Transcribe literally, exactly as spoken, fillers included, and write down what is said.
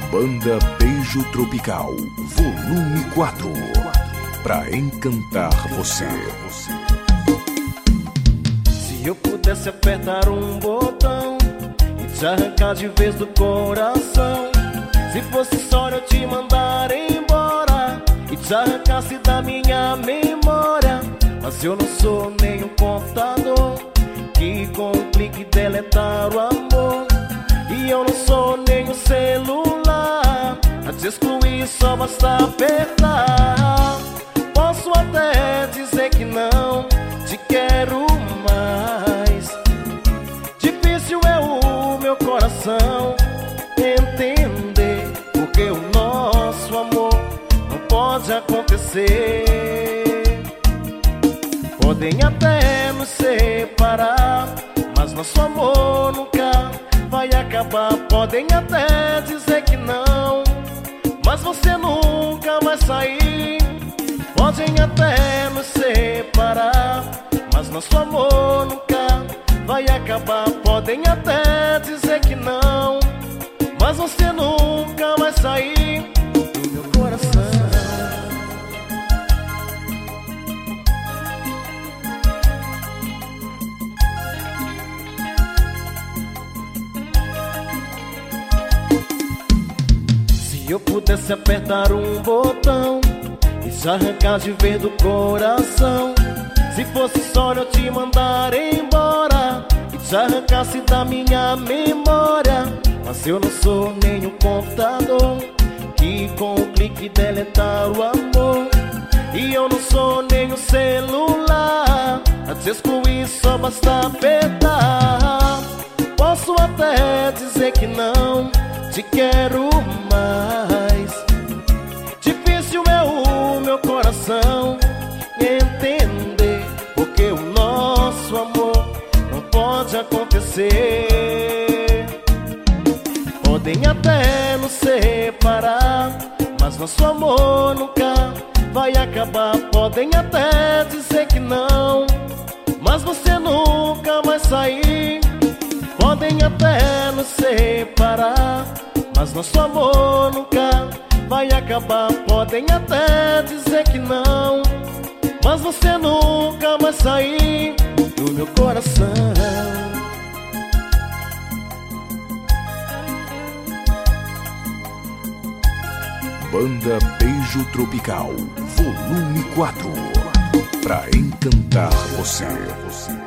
Banda Beijo Tropical, volume quatro, pra encantar você. Se eu pudesse apertar um botão e te arrancar de vez do coração, se fosse só eu te mandar embora e te arrancasse da minha memória. Mas eu não sou nem um computador que com um clique deletar o amor. E eu não sou nem um celular, a te excluir só basta apertar. Posso até dizer que não te quero mais, difícil é o meu coração entender porque o nosso amor não pode acontecer. Podem até nos separar, mas nosso amor nunca vai acabar. Podem até dizer que não, mas você nunca vai sair. Podem até nos separar, mas nosso amor nunca vai acabar. Podem até dizer que não, mas você nunca vai sair do meu coração. Se eu pudesse apertar um botão e te arrancar de vez do coração, se fosse só eu te mandar embora e te arrancasse da minha memória. Mas eu não sou nem um computador que com um clique deletar o amor. E eu não sou nem um celular, a te excluir só basta apertar. Posso até dizer que não te quero mais, difícil é o meu coração entender porque o nosso amor não pode acontecer. Podem até nos separar, mas nosso amor nunca vai acabar. Podem até dizer que não, mas você nunca vai sair. Podem até nos separar, mas nosso amor nunca vai acabar. Podem até dizer que não, mas você nunca vai sair do meu coração. Banda Beijo Tropical, volume quatro, pra encantar você.